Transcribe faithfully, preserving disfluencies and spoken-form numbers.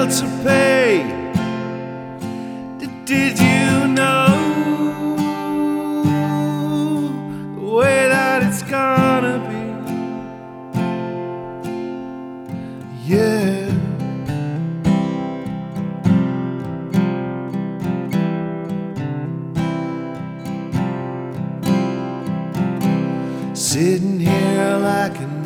to pay. Did, did you know the way that it's gonna be? Yeah. Sitting here like an